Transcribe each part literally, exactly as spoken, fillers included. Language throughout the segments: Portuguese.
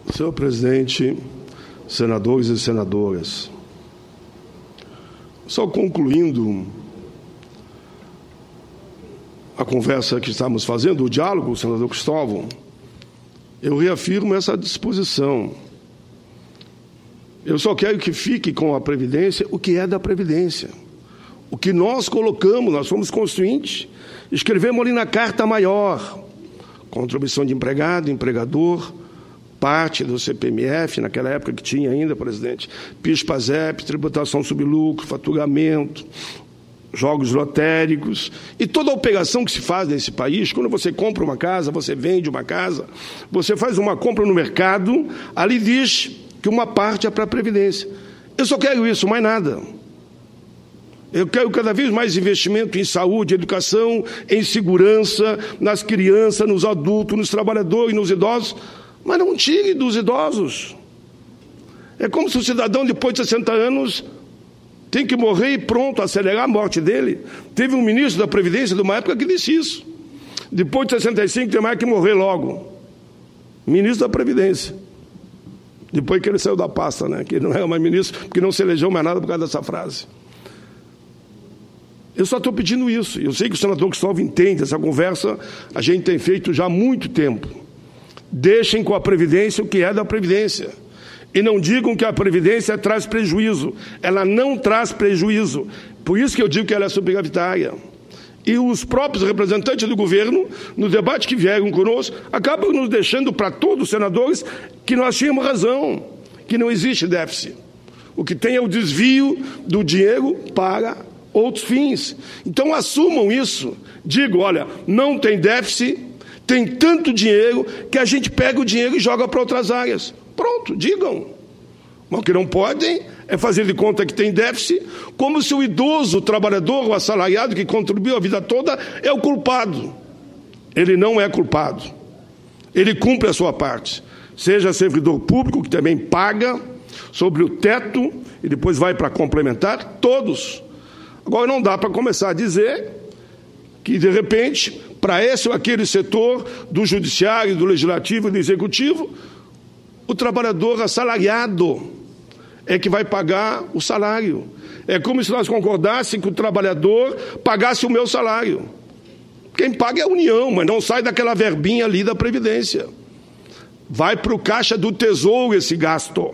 Senhor presidente, senadores e senadoras, só concluindo a conversa que estamos fazendo, o diálogo, senador Cristóvão, eu reafirmo essa disposição. Eu só quero que fique com a Previdência o que é da Previdência. O que nós colocamos, nós fomos constituintes, escrevemos ali na Carta Maior, contribuição de empregado, empregador, parte do C P M F, naquela época que tinha ainda, presidente, PIS, PASEP, tributação sobre lucro, faturamento, jogos lotéricos e toda a operação que se faz nesse país. Quando você compra uma casa, você vende uma casa, você faz uma compra no mercado, ali diz que uma parte é para a Previdência. Eu só quero isso, mais nada. Eu quero cada vez mais investimento em saúde, educação, em segurança, nas crianças, nos adultos, nos trabalhadores, nos idosos, mas não tire dos idosos. É como se o cidadão, depois de sessenta anos, tem que morrer e pronto, acelerar a morte dele. Teve um ministro da Previdência de uma época que disse isso. Depois de sessenta e cinco, tem mais que morrer logo. Ministro da Previdência. Depois que ele saiu da pasta, né? Que ele não era mais ministro, porque não se elegeu mais nada por causa dessa frase. Eu só estou pedindo isso. Eu sei que o senador Cristóvão entende essa conversa, a gente tem feito já há muito tempo. Deixem com a Previdência o que é da Previdência. E não digam que a Previdência traz prejuízo. Ela não traz prejuízo. Por isso que eu digo que ela é superavitária. E os próprios representantes do governo, no debate que vieram conosco, acabam nos deixando para todos os senadores que nós tínhamos razão, que não existe déficit. O que tem é o desvio do dinheiro para outros fins. Então assumam isso. Digo, olha, não tem déficit, tem tanto dinheiro que a gente pega o dinheiro e joga para outras áreas. Pronto, digam. Mas o que não podem é fazer de conta que tem déficit, como se o idoso, o trabalhador, o assalariado que contribuiu a vida toda é o culpado. Ele não é culpado. Ele cumpre a sua parte. Seja servidor público, que também paga sobre o teto e depois vai para complementar, todos. Agora não dá para começar a dizer que, de repente, para esse ou aquele setor do judiciário, do legislativo e do executivo, o trabalhador assalariado é que vai pagar o salário. É como se nós concordássemos que o trabalhador pagasse o meu salário. Quem paga é a União, mas não sai daquela verbinha ali da Previdência. Vai para o caixa do Tesouro esse gasto.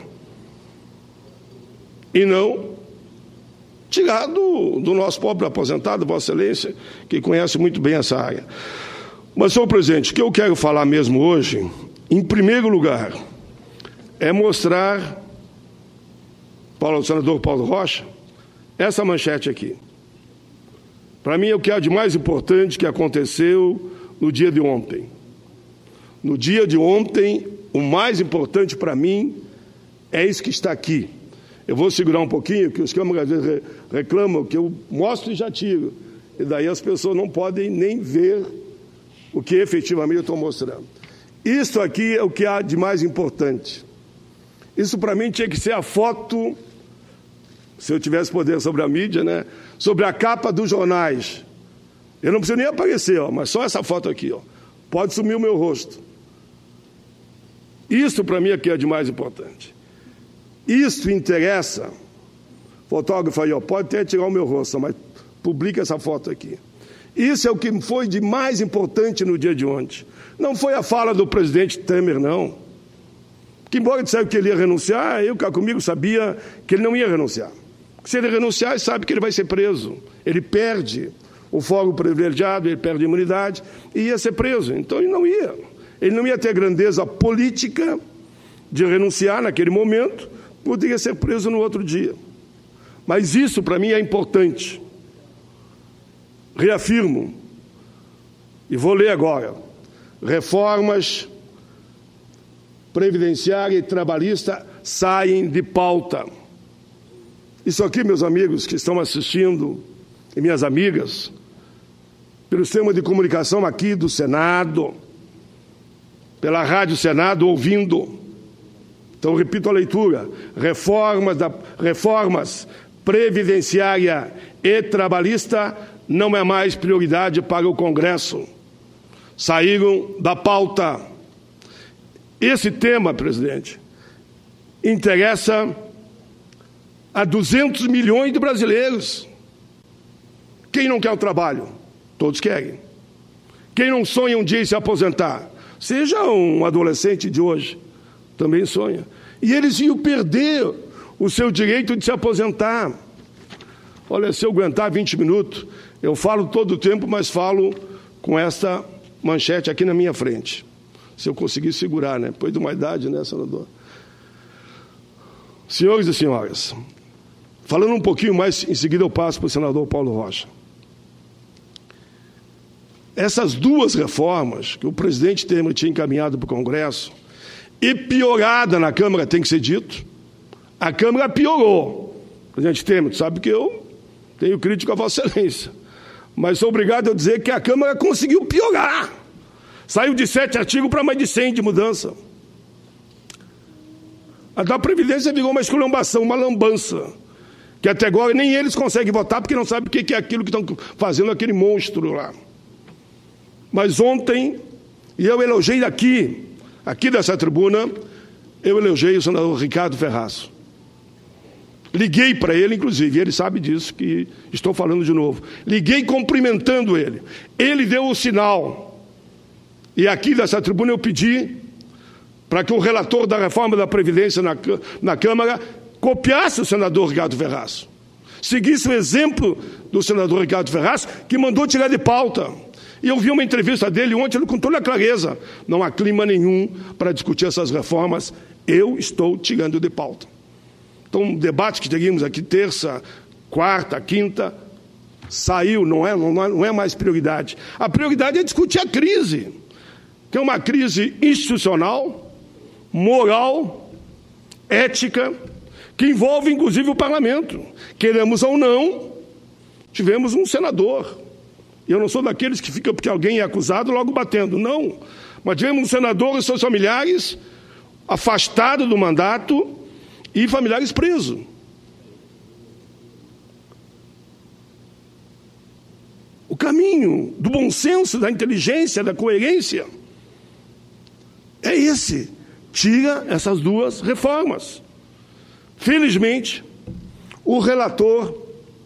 E não tirar do, do nosso pobre aposentado, Vossa Excelência, que conhece muito bem essa área. Mas, senhor presidente, o que eu quero falar mesmo hoje, em primeiro lugar, é mostrar para o senador Paulo Rocha essa manchete aqui. Para mim, é o que há de mais importante que aconteceu no dia de ontem. No dia de ontem, o mais importante para mim é isso que está aqui. Eu vou segurar um pouquinho, que os câmeras às vezes reclamam que eu mostro e já tiro. E daí as pessoas não podem nem ver o que efetivamente eu estou mostrando. Isso aqui é o que há de mais importante. Isso para mim tinha que ser a foto, se eu tivesse poder sobre a mídia, né? Sobre a capa dos jornais. Eu não preciso nem aparecer, ó, mas só essa foto aqui, ó. Pode sumir o meu rosto. Isso para mim aqui é de mais importante. Isso interessa. Fotógrafo aí, ó, pode até tirar o meu rosto, mas publica essa foto aqui. Isso é o que foi de mais importante no dia de ontem. Não foi a fala do presidente Temer, não. Que embora dissesse que ele ia renunciar, eu cá comigo sabia que ele não ia renunciar. Se ele renunciar, ele sabe que ele vai ser preso. Ele perde o fórum privilegiado, ele perde a imunidade e ia ser preso. Então ele não ia. Ele não ia ter grandeza política de renunciar naquele momento, poderia ser preso no outro dia. Mas isso, para mim, é importante. Reafirmo, e vou ler agora, reformas previdenciária e trabalhista saem de pauta. Isso aqui, meus amigos que estão assistindo, e minhas amigas, pelo sistema de comunicação aqui do Senado, pela Rádio Senado, ouvindo. Então, repito a leitura. Reformas, da, reformas previdenciária e trabalhista não é mais prioridade para o Congresso. Saíram da pauta. esse tema, presidente, interessa a duzentos milhões de brasileiros. Quem não quer o trabalho? Todos querem. Quem não sonha um dia em se aposentar? Seja um adolescente de hoje, também sonha. E eles iam perder o seu direito de se aposentar. Olha, se eu aguentar vinte minutos, eu falo todo o tempo, mas falo com esta manchete aqui na minha frente. Se eu conseguir segurar, né? Depois de uma idade, né, senador? Senhores e senhoras, falando um pouquinho mais, em seguida eu passo para o senador Paulo Rocha. Essas duas reformas que o presidente Temer tinha encaminhado para o Congresso, e piorada na Câmara, tem que ser dito, a Câmara piorou. Presidente Temer, sabe que eu tenho crítica a Vossa Excelência, mas sou obrigado a dizer que a Câmara conseguiu piorar. Saiu de sete artigos para mais de cem de mudança. A da Previdência virou uma esculhambação, uma lambança, que até agora nem eles conseguem votar porque não sabem o que é aquilo que estão fazendo aquele monstro lá. Mas ontem, e eu elogiei aqui, aqui dessa tribuna, eu elogiei o senador Ricardo Ferraz. Liguei para ele, inclusive, ele sabe disso, que estou falando de novo. Liguei cumprimentando ele. Ele deu o sinal. E aqui dessa tribuna eu pedi para que o relator da reforma da Previdência na, na Câmara copiasse o senador Ricardo Ferraz. Seguisse o exemplo do senador Ricardo Ferraz, que mandou tirar de pauta. E eu vi uma entrevista dele ontem, ele com toda a clareza. Não há clima nenhum para discutir essas reformas. Eu estou tirando de pauta. Então, o debate que teríamos aqui terça, quarta, quinta, saiu, não é, não é, não é mais prioridade. A prioridade é discutir a crise, que é uma crise institucional, moral, ética, que envolve, inclusive, o parlamento. Queremos ou não, tivemos um senador. Eu não sou daqueles que ficam porque alguém é acusado logo batendo, não. Mas tivemos um senador e seus familiares afastados do mandato e familiares presos. O caminho do bom senso, da inteligência, da coerência é esse. Tira essas duas reformas. Felizmente, o relator,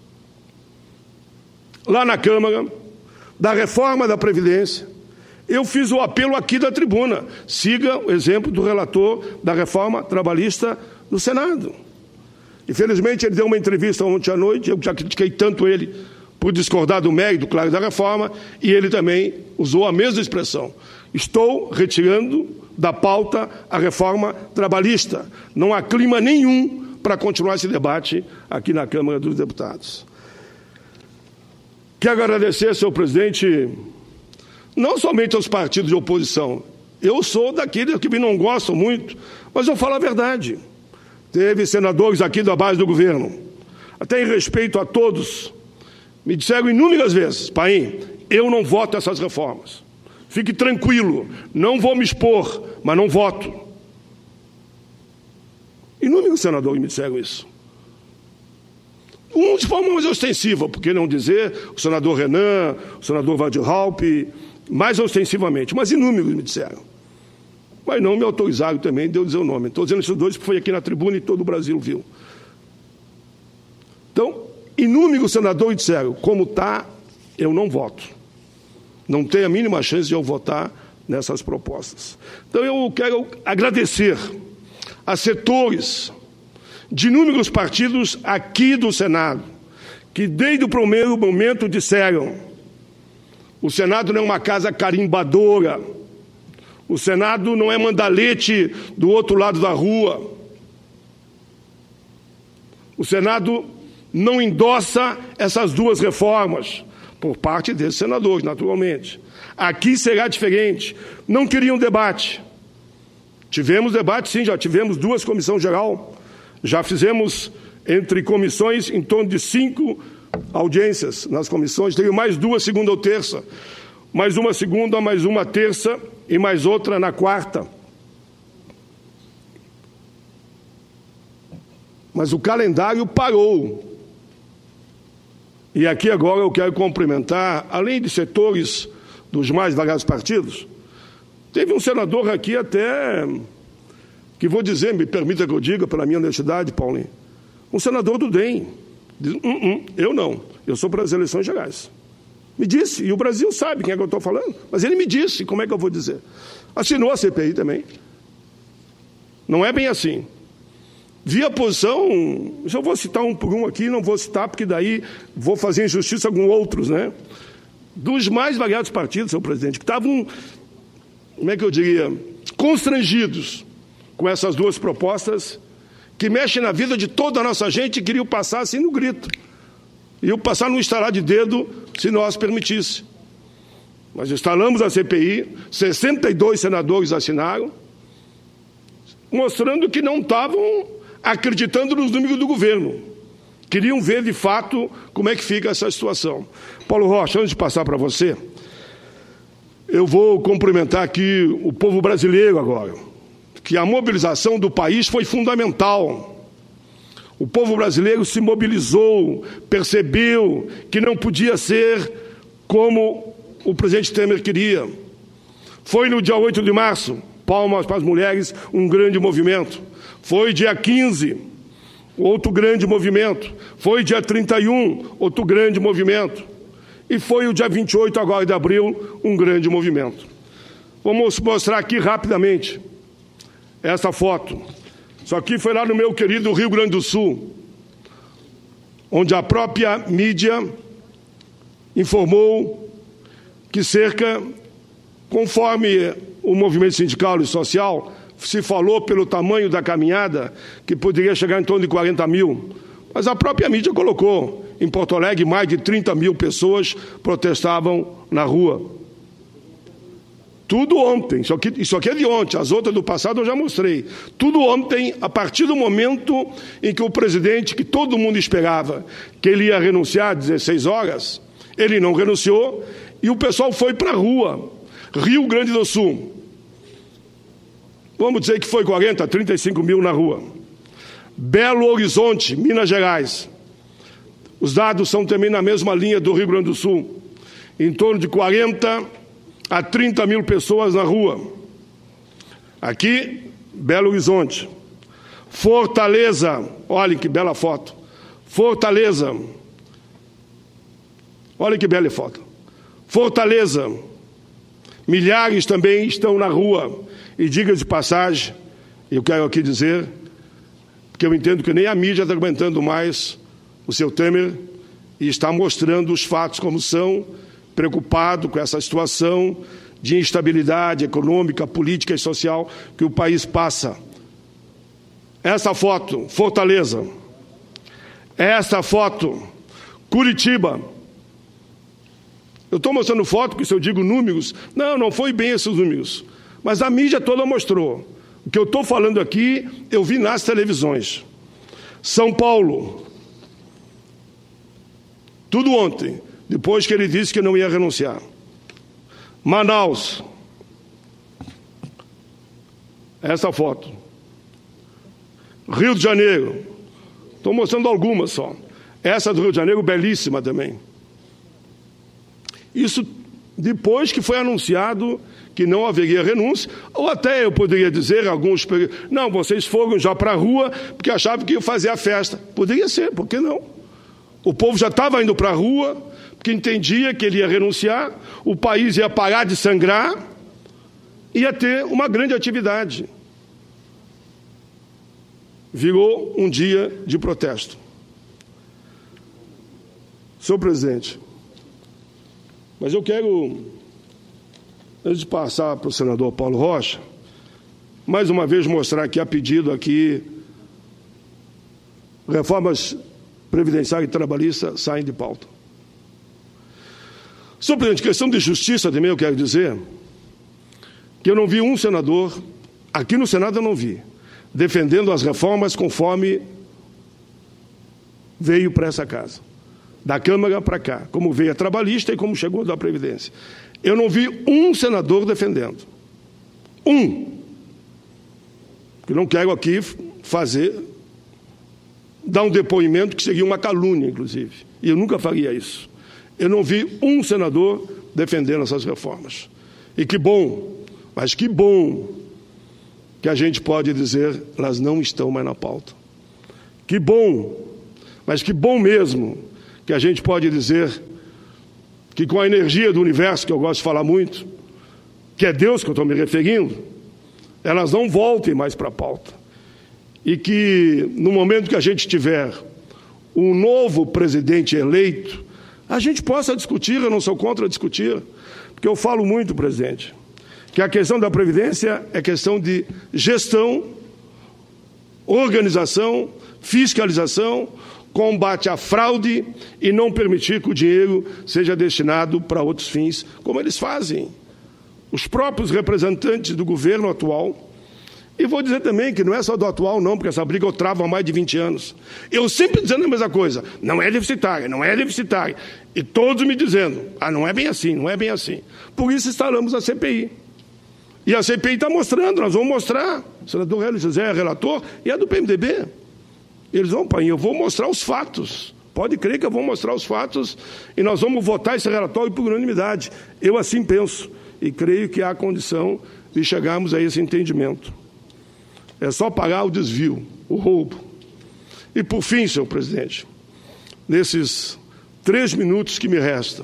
lá na Câmara, da reforma da Previdência, eu fiz o apelo aqui da tribuna. Siga o exemplo do relator da reforma trabalhista do Senado. Infelizmente, ele deu uma entrevista ontem à noite, eu já critiquei tanto ele por discordar do mérito, claro, da reforma, e ele também usou a mesma expressão. Estou retirando da pauta a reforma trabalhista. Não há clima nenhum para continuar esse debate aqui na Câmara dos Deputados. Quero agradecer, senhor presidente, não somente aos partidos de oposição. Eu sou daqueles que não gostam muito, mas eu falo a verdade. Teve senadores aqui da base do governo, até em respeito a todos, me disseram inúmeras vezes: Paim, eu não voto essas reformas. Fique tranquilo, não vou me expor, mas não voto. Inúmeros senadores me disseram isso. Um de forma mais ostensiva, por que não dizer, o senador Renan, o senador Waldraup, mais ostensivamente, mas inúmeros me disseram. Mas não me autorizaram também de eu dizer o nome. Estou dizendo esses dois porque foi aqui na tribuna e todo o Brasil viu. Então, inúmeros senadores disseram: como está, eu não voto. Não tenho a mínima chance de eu votar nessas propostas. Então, eu quero agradecer a setores de inúmeros partidos aqui do Senado, que desde o primeiro momento disseram: o Senado não é uma casa carimbadora, o Senado não é mandalete do outro lado da rua, o Senado não endossa essas duas reformas, por parte desses senadores, naturalmente. Aqui será diferente. Não queriam debate. Tivemos debate, sim, já tivemos duas comissões geral. Já fizemos, entre comissões, em torno de cinco audiências nas comissões. Teve mais duas, segunda ou terça. Mais uma segunda, mais uma terça e mais outra na quarta. Mas o calendário parou. E aqui agora eu quero cumprimentar, além de setores dos mais variados partidos, teve um senador aqui até que vou dizer, me permita que eu diga, pela minha honestidade, Paulinho, um senador do D E M diz, hum, hum, eu não, eu sou para as eleições gerais. Me disse, e o Brasil sabe quem é que eu estou falando, mas ele me disse, como é que eu vou dizer? Assinou a C P I também. Não é bem assim. Vi a posição, eu vou citar um por um aqui, não vou citar, porque daí vou fazer injustiça com outros, né? Dos mais variados partidos, senhor presidente, que estavam, como é que eu diria, constrangidos com essas duas propostas, que mexem na vida de toda a nossa gente e queriam passar assim no grito. Iam passar no estalar de dedo, se nós permitisse. Nós instalamos a C P I, sessenta e dois senadores assinaram, mostrando que não estavam acreditando nos números do governo. Queriam ver, de fato, como é que fica essa situação. Paulo Rocha, antes de passar para você, eu vou cumprimentar aqui o povo brasileiro agora, que a mobilização do país foi fundamental. O povo brasileiro se mobilizou, percebeu que não podia ser como o presidente Temer queria. Foi no dia oito de março, palmas para as mulheres, um grande movimento. Foi dia quinze, outro grande movimento. Foi dia trinta e um, outro grande movimento. E foi o dia vinte e oito agora de abril, um grande movimento. Vamos mostrar aqui rapidamente essa foto. Isso aqui foi lá no meu querido Rio Grande do Sul, onde a própria mídia informou que cerca, conforme o movimento sindical e social, se falou pelo tamanho da caminhada, que poderia chegar em torno de quarenta mil. Mas a própria mídia colocou, em Porto Alegre, mais de trinta mil pessoas protestavam na rua. Tudo ontem, isso aqui, isso aqui é de ontem, as outras do passado eu já mostrei. Tudo ontem, a partir do momento em que o presidente, que todo mundo esperava que ele ia renunciar às dezesseis horas, ele não renunciou e o pessoal foi para a rua. Rio Grande do Sul. Vamos dizer que foi quarenta, trinta e cinco mil na rua. Belo Horizonte, Minas Gerais. Os dados são também na mesma linha do Rio Grande do Sul. Em torno de quarenta a trinta mil pessoas na rua. Aqui, Belo Horizonte. Fortaleza, olhem que bela foto. Fortaleza. Olha que bela foto. Fortaleza. Milhares também estão na rua. E diga de passagem, eu quero aqui dizer, porque eu entendo que nem a mídia está aguentando mais o seu Temer e está mostrando os fatos como são, preocupado com essa situação de instabilidade econômica, política e social que o país passa. Essa foto, Fortaleza. Essa foto, Curitiba. Eu estou mostrando foto, porque se eu digo números, não, não foi bem esses números. Mas a mídia toda mostrou. O que eu estou falando aqui, eu vi nas televisões. São Paulo. Tudo ontem, depois que ele disse que não ia renunciar. Manaus. Essa foto. Rio de Janeiro. Estou mostrando algumas só. Essa do Rio de Janeiro, belíssima também. Isso depois que foi anunciado que não haveria renúncia, ou até eu poderia dizer, alguns, não, vocês foram já para a rua porque achavam que iam fazer a festa. Poderia ser, por que não? O povo já estava indo para a rua, porque entendia que ele ia renunciar, o país ia parar de sangrar, ia ter uma grande atividade. Virou um dia de protesto. Senhor presidente, mas eu quero, antes de passar para o senador Paulo Rocha, mais uma vez mostrar que a pedido aqui, reformas previdenciária e trabalhista saem de pauta. Senhor presidente, questão de justiça também eu quero dizer que eu não vi um senador, aqui no Senado eu não vi, defendendo as reformas conforme veio para essa casa, da Câmara para cá, como veio a trabalhista e como chegou da Previdência. Eu não vi um senador defendendo. Um. Que não quero aqui fazer, dar um depoimento que seria uma calúnia, inclusive. E eu nunca faria isso. Eu não vi um senador defendendo essas reformas. E que bom, mas que bom que a gente pode dizer, elas não estão mais na pauta. Que bom, mas que bom mesmo, que a gente pode dizer que com a energia do universo, que eu gosto de falar muito, que é Deus que eu estou me referindo, elas não voltem mais para a pauta. E que no momento que a gente tiver um novo presidente eleito, a gente possa discutir, eu não sou contra discutir, porque eu falo muito, presidente, que a questão da Previdência é questão de gestão, organização, fiscalização, combate à fraude e não permitir que o dinheiro seja destinado para outros fins, como eles fazem. Os próprios representantes do governo atual, e vou dizer também que não é só do atual não, porque essa briga eu travo há mais de vinte anos. Eu sempre dizendo a mesma coisa, não é deficitária, não é deficitária. E todos me dizendo, ah, não é bem assim, não é bem assim. Por isso instalamos a C P I. E a C P I está mostrando, nós vamos mostrar. O senador Hélio José é relator e é do P M D B. Eles vão, pai, eu vou mostrar os fatos. Pode crer que eu vou mostrar os fatos e nós vamos votar esse relatório por unanimidade. Eu assim penso e creio que há condição de chegarmos a esse entendimento. É só pagar o desvio, o roubo. E por fim, senhor presidente, nesses três minutos que me restam,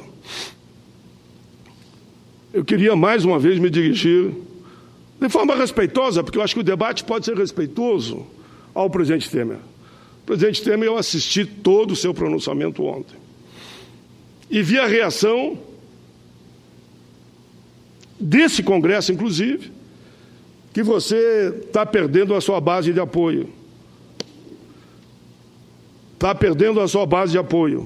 eu queria mais uma vez me dirigir de forma respeitosa, porque eu acho que o debate pode ser respeitoso ao presidente Temer. Presidente Temer, eu assisti todo o seu pronunciamento ontem e vi a reação desse Congresso, inclusive, que você está perdendo a sua base de apoio. Está perdendo a sua base de apoio.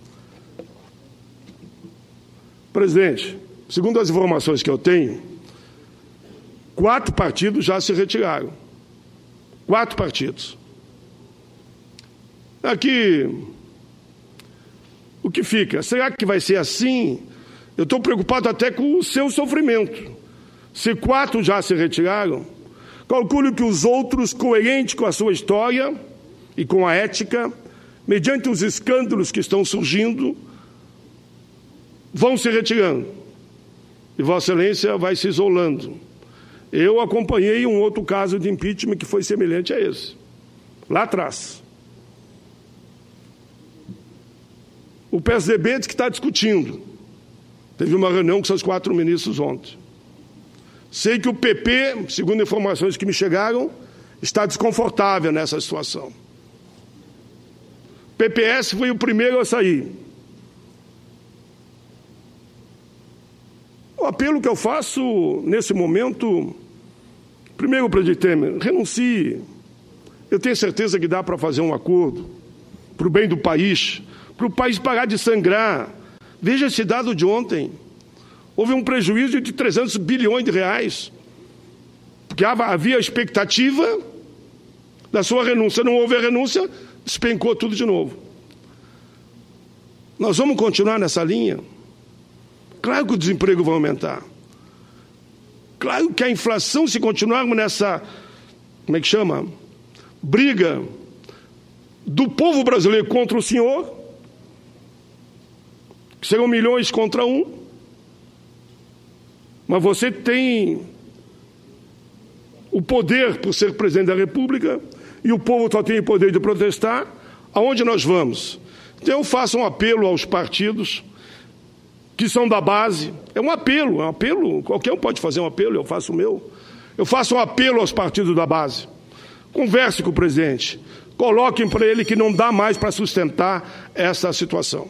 Presidente, segundo as informações que eu tenho, quatro partidos já se retiraram. Quatro partidos. Aqui, o que fica? Será que vai ser assim? Eu estou preocupado até com o seu sofrimento. Se quatro já se retiraram, calculo que os outros, coerentes com a sua história e com a ética, mediante os escândalos que estão surgindo, vão se retirando. E Vossa Excelência vai se isolando. Eu acompanhei um outro caso de impeachment que foi semelhante a esse, lá atrás. O P S D B diz que está discutindo. Teve uma reunião com seus quatro ministros ontem. Sei que o P P, segundo informações que me chegaram, está desconfortável nessa situação. O P P S foi o primeiro a sair. O apelo que eu faço nesse momento, primeiro, presidente Temer, renuncie. Eu tenho certeza que dá para fazer um acordo para o bem do país, para o país parar de sangrar. Veja esse dado de ontem. Houve um prejuízo de trezentos bilhões de reais, porque havia a expectativa da sua renúncia. Não houve a renúncia, despencou tudo de novo. Nós vamos continuar nessa linha? Claro que o desemprego vai aumentar. Claro que a inflação, se continuarmos nessa, como é que chama? Briga do povo brasileiro contra o senhor, que serão milhões contra um, mas você tem o poder por ser presidente da República e o povo só tem o poder de protestar. Aonde nós vamos? Então eu faço um apelo aos partidos que são da base. É um apelo, é um apelo, qualquer um pode fazer um apelo, eu faço o meu. Eu faço um apelo aos partidos da base. Converse com o presidente, coloquem para ele que não dá mais para sustentar essa situação.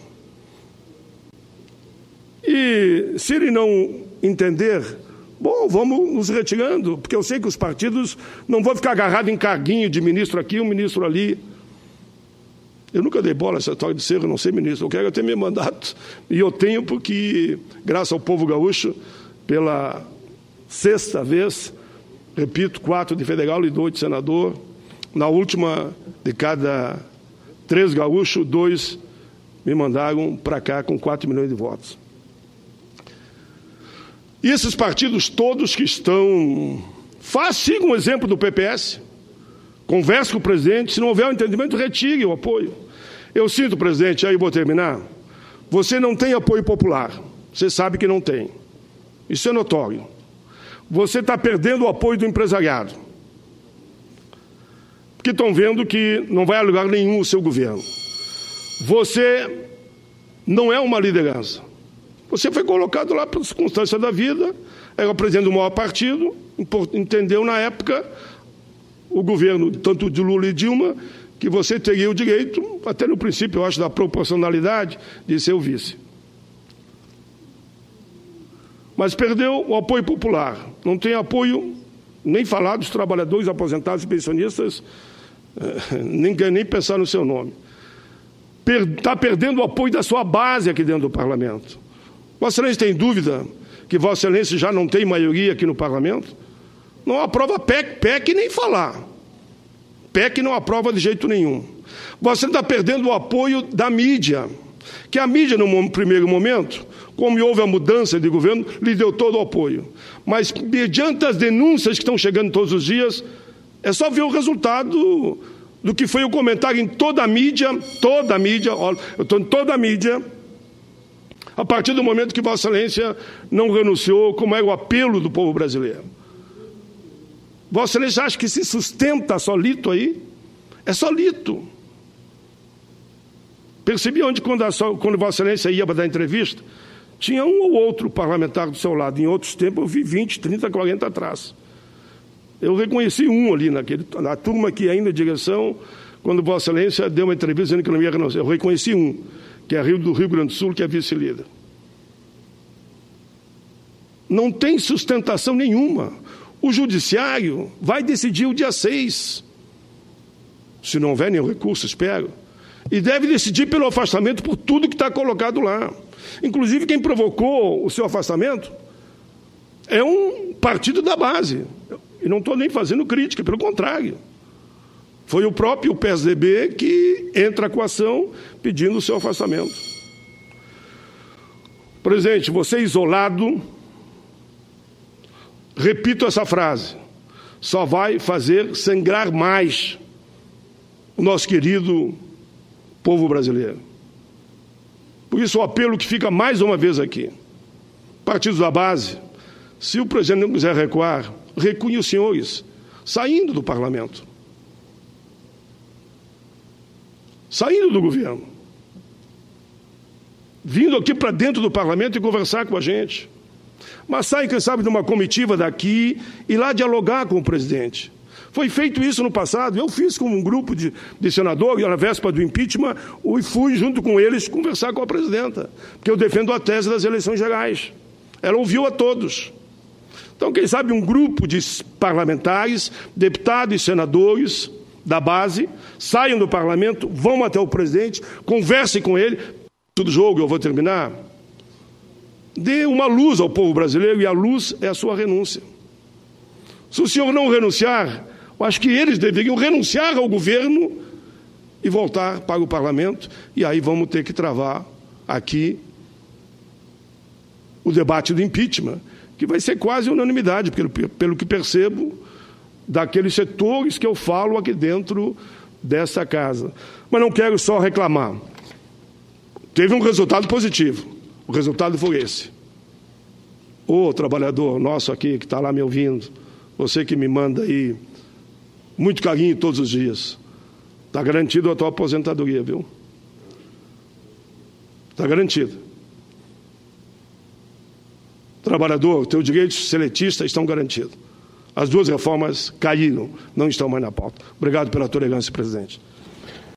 E se ele não entender, bom, vamos nos retirando, porque eu sei que os partidos não vão ficar agarrados em carguinho de ministro aqui, um ministro ali. Eu nunca dei bola a essa história de ser, eu não sei ministro, eu quero ter meu mandato, e eu tenho porque, graças ao povo gaúcho, pela sexta vez, repito, quatro de federal e dois de senador, na última de cada três gaúchos, dois me mandaram para cá com quatro milhões de votos. E esses partidos todos que estão... Faz, siga um exemplo do P P S. Converse com o presidente. Se não houver um entendimento, retire o apoio. Eu sinto, presidente, aí vou terminar. Você não tem apoio popular. Você sabe que não tem. Isso é notório. Você está perdendo o apoio do empresariado. porque estão vendo que não vai a lugar nenhum o seu governo. Você não é uma liderança. Você foi colocado lá por circunstância da vida, era o presidente do maior partido, entendeu na época o governo, tanto de Lula e Dilma, que você teria o direito, até no princípio, eu acho, da proporcionalidade, de ser o vice. Mas perdeu o apoio popular. Não tem apoio, nem falar dos trabalhadores, aposentados e pensionistas, nem, nem pensar no seu nome. Está perdendo o apoio da sua base aqui dentro do parlamento. Vossa Excelência tem dúvida que Vossa Excelência já não tem maioria aqui no parlamento? Não aprova P E C, P E C nem falar. P E C não aprova de jeito nenhum. Você está perdendo o apoio da mídia, que a mídia, no primeiro momento, como houve a mudança de governo, lhe deu todo o apoio. Mas, mediante as denúncias que estão chegando todos os dias, é só ver o resultado do que foi o comentário em toda a mídia, toda a mídia, olha, eu estou em toda a mídia, a partir do momento que Vossa Excelência não renunciou, como era o apelo do povo brasileiro. Vossa Excelência acha que se sustenta solito aí? É solito. Percebi onde, quando, a, quando Vossa Excelência ia para dar entrevista, tinha um ou outro parlamentar do seu lado. Em outros tempos eu vi vinte, trinta, quarenta atrás. Eu reconheci um ali, naquele, na turma que ainda em direção, quando Vossa Excelência deu uma entrevista dizendo que não ia renunciar. Eu reconheci um, que é Rio do Rio Grande do Sul, que é vice-líder. Não tem sustentação nenhuma. O judiciário vai decidir o dia seis. Se não houver nenhum recurso, espero. E deve decidir pelo afastamento por tudo que está colocado lá. Inclusive, quem provocou o seu afastamento é um partido da base. E não estou nem fazendo crítica, pelo contrário. Foi o próprio P S D B que entra com a ação pedindo o seu afastamento. Presidente, você isolado, repito essa frase, só vai fazer sangrar mais o nosso querido povo brasileiro. Por isso, o apelo que fica mais uma vez aqui. Partidos da base, se o presidente não quiser recuar, recue os senhores, saindo do parlamento. Saindo do governo. Vindo aqui para dentro do parlamento e conversar com a gente. Mas saem, quem sabe, de uma comitiva daqui e lá dialogar com o presidente. Foi feito isso no passado. Eu fiz com um grupo de, de senadores, na véspera do impeachment, e fui junto com eles conversar com a presidenta, porque eu defendo a tese das eleições gerais. Ela ouviu a todos. Então, quem sabe, um grupo de parlamentares, deputados e senadores da base, saiam do parlamento, vão até o presidente, conversem com ele. Do jogo, eu vou terminar. Dê uma luz ao povo brasileiro, e a luz é a sua renúncia. Se o senhor não renunciar, eu acho que eles deveriam renunciar ao governo e voltar para o parlamento, e aí vamos ter que travar aqui o debate do impeachment, que vai ser quase unanimidade, pelo, pelo que percebo daqueles setores que eu falo aqui dentro dessa casa. Mas não quero só reclamar. Teve um resultado positivo. O resultado foi esse. Ô trabalhador nosso aqui que está lá me ouvindo, você que me manda aí muito carinho todos os dias, está garantido a tua aposentadoria, viu? Está garantido. Trabalhador, teus direitos seletistas estão garantidos. As duas reformas caíram, não estão mais na pauta. Obrigado pela tolerância, presidente.